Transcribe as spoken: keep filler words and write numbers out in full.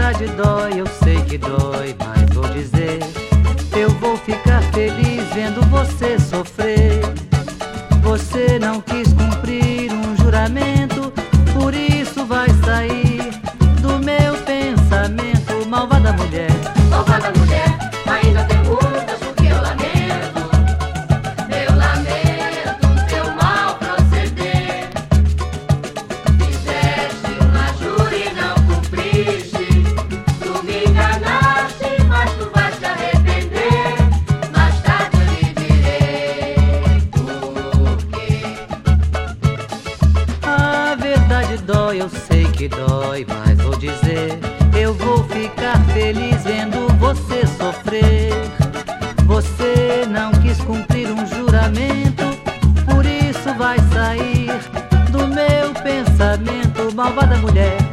verdade dói, eu sei que dói, mas vou dizer, eu vou ficar feliz vendo você sofrer. Você não quis cumprir um juramento, por isso vai sair do meu pensamento. Malvada mulher, malvada mulher, ainda perguntas o que eu lamento. Eu lamento teu mal proceder. Fizeste uma jura e não cumpriste. Tu me enganaste, mas tu vais te arrepender. Mais tarde eu lhe direi porquê. a verdade dói, eu sei que dói, mas vou dizer, eu vou ficar feliz vendo você sofrer. Você não quis cumprir um juramento, por isso vai sair do meu pensamento. Malvada mulher,